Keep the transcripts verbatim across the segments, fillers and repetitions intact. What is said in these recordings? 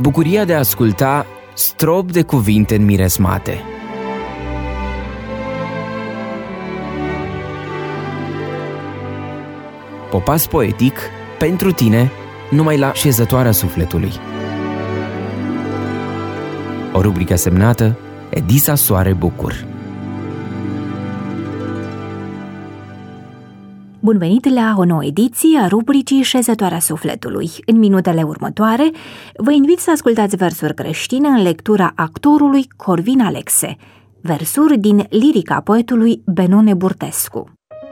bucuria de a asculta strop de cuvinte înmiresmate. Popas poetic pentru tine, numai la Șezătoarea Sufletului. O rubrică semnată Edisa Soare Bucur. Bun venit la o nouă ediție a rubricii Șezătoarea Sufletului. În minutele următoare vă invit să ascultați versuri creștine în lectura actorului Corvin Alexe, versuri din lirica poetului Benone Burtescu.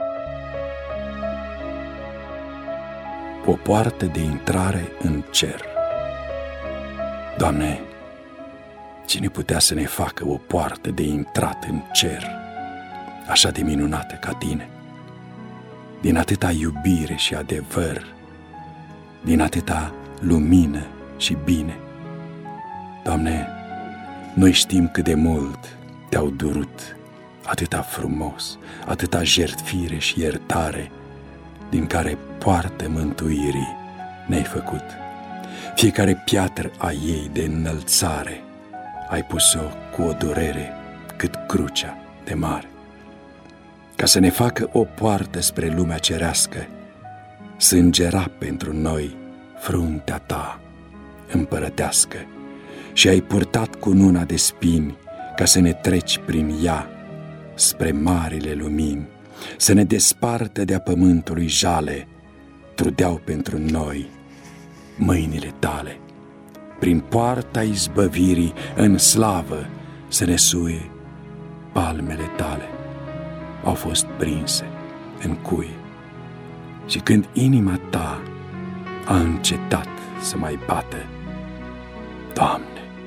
O poartă de intrare în cer. Doamne, cine putea să ne facă o poartă de intrat în cer așa de minunată ca Tine? Din atâta iubire și adevăr, din atâta lumină și bine. Doamne, noi știm cât de mult Te-au durut, atâta frumos, atâta jertfire și iertare, din care poartă mântuirii ne-ai făcut. Fiecare piatră a ei de înălțare ai pus-o cu o durere cât crucea de mare, ca să ne facă o poartă spre lumea cerească. Sângera pentru noi fruntea Ta împărătească și ai purtat cununa de spini ca să ne treci prin ea spre marile lumini, să ne despartă de-a pământului jale. Trudeau pentru noi mâinile Tale, prin poarta izbăvirii în slavă să ne suie palmele Tale. Au fost prinse în cuie și când inima Ta a încetat să mai bată, Doamne,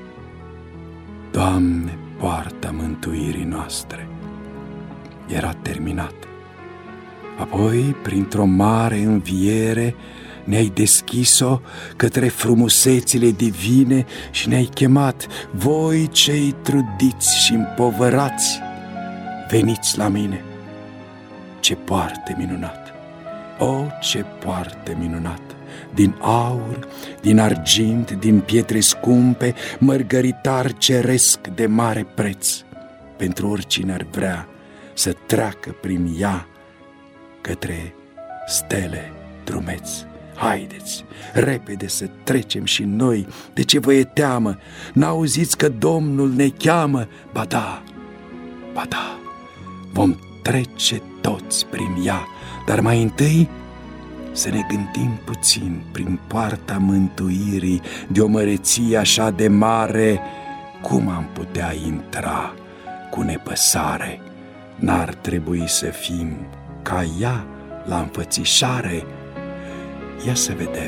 Doamne, poarta mântuirii noastre era terminată. Apoi, printr-o mare înviere, ne-ai deschis-o către frumusețile divine și ne-ai chemat: voi cei trudiți și împovărați, veniți la mine. Ce poartă minunată! O, ce poartă minunată! Din aur, din argint, din pietre scumpe, mărgăritar ceresc de mare preț, pentru oricine ar vrea să treacă prin ea către stele drumeți. Haideți, repede să trecem și noi, de ce vă e teamă? N-auziți că Domnul ne cheamă? Ba da, ba da, vom trece toți prin ea, dar mai întâi să ne gândim puțin prin poarta mântuirii de o măreție așa de mare. Cum am putea intra cu nepăsare? N-ar trebui să fim ca ea la înfățișare? Ia să vedem,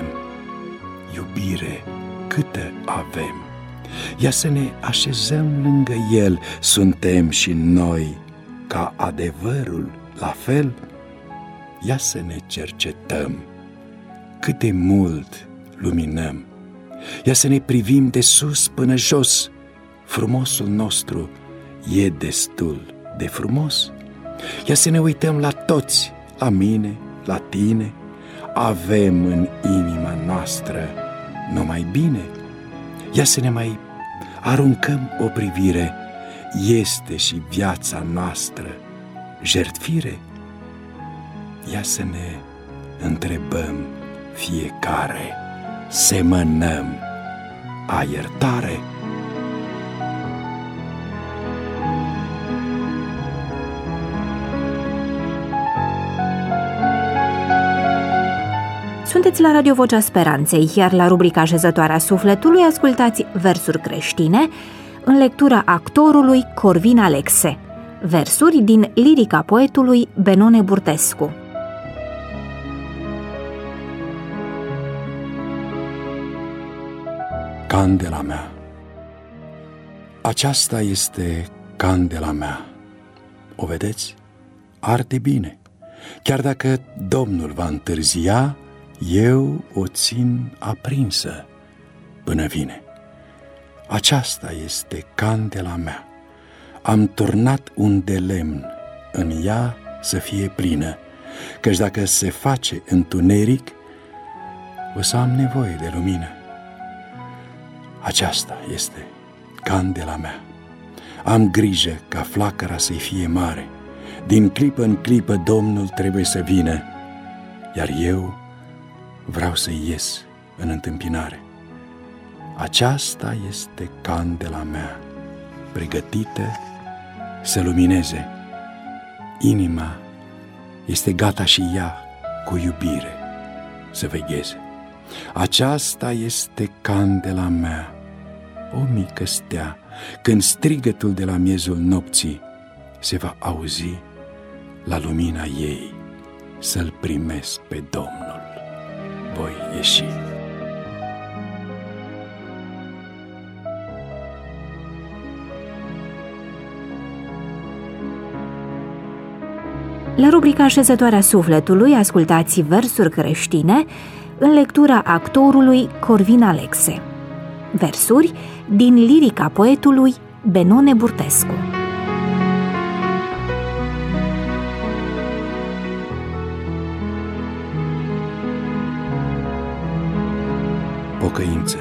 iubire câtă avem, ia să ne așezăm lângă El. Suntem și noi ca adevărul la fel? Ia să ne cercetăm cât de mult luminăm. Ia să ne privim de sus până jos. Frumosul nostru e destul de frumos. Ia să ne uităm la toți, la mine, la tine. Avem în inima noastră numai bine. Ia să ne mai aruncăm o privire. Este și viața noastră jertfire? Ia să ne întrebăm fiecare: semănăm a iertare? Sunteți la Radio Vocea Speranței, iar la rubrica Șezătoarea Sufletului ascultați versuri creștine în lectura actorului Corvin Alexe, versuri din lirica poetului Benone Burtescu. Candela mea. Aceasta este candela mea. O vedeți? Arde bine. Chiar dacă Domnul va întârzia, eu o țin aprinsă până vine. Aceasta este candela mea. Am turnat un de lemn, în ea să fie plină, căci dacă se face întuneric, o să am nevoie de lumină. Aceasta este candela mea. Am grijă ca flacăra să-i fie mare. Din clipă în clipă Domnul trebuie să vină, iar eu vreau să ies în întâmpinare. Aceasta este candela mea, pregătită să lumineze. Inima este gata și ea cu iubire să vegheze. Aceasta este candela mea, o mică stea, când strigătul de la miezul nopții se va auzi, la lumina ei să-L primesc pe Domnul. Voi ieși. La rubrica Așezătoarea Sufletului ascultați versuri creștine în lectura actorului Corvin Alexe. Versuri din lirica poetului Benone Burtescu. Pocăință.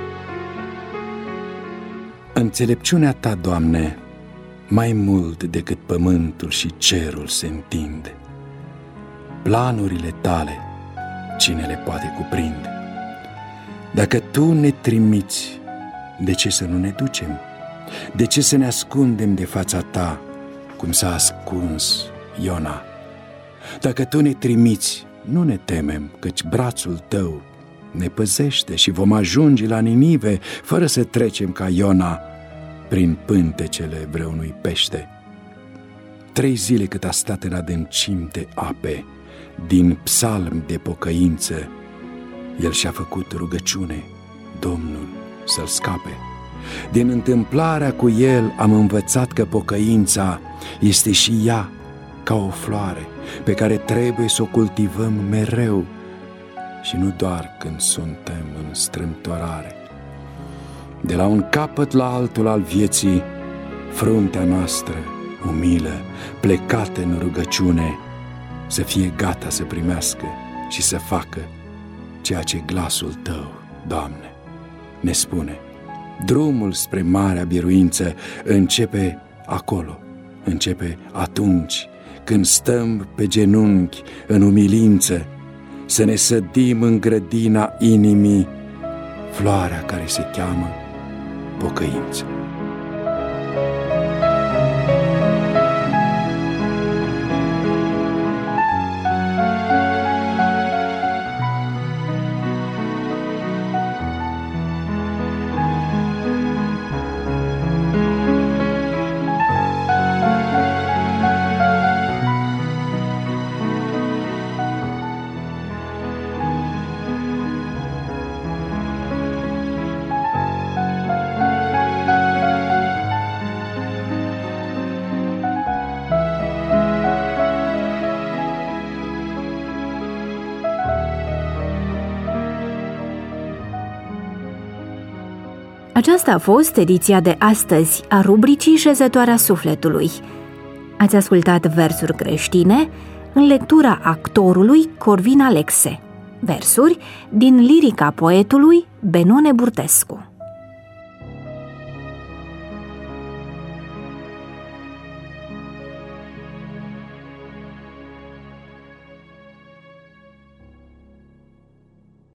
Înțelepciunea Ta, Doamne, mai mult decât pământul și cerul se întinde. Planurile Tale, cine le poate cuprinde? Dacă Tu ne trimiți, de ce să nu ne ducem? De ce să ne ascundem de fața Ta, cum s-a ascuns Iona? Dacă Tu ne trimiți, nu ne temem, căci brațul Tău ne păzește și vom ajunge la Ninive, fără să trecem ca Iona prin pântecele vreunui pește. Trei zile cât a stat în adâncim de ape, din psalm de pocăință, el și-a făcut rugăciune, Domnul să-l scape. Din întâmplarea cu el am învățat că pocăința este și ea ca o floare pe care trebuie să o cultivăm mereu și nu doar când suntem în strâmtorare. De la un capăt la altul al vieții, fruntea noastră umilă, plecată în rugăciune, să fie gata să primească și să facă ceea ce glasul Tău, Doamne, ne spune. Drumul spre marea biruință începe acolo, începe atunci când stăm pe genunchi în umilință, să ne sădim în grădina inimii floarea care se cheamă pocăință. Aceasta a fost ediția de astăzi a rubricii Șezătoarea Sufletului. Ați ascultat versuri creștine în lectura actorului Corvin Alexe, versuri din lirica poetului Benone Burtescu.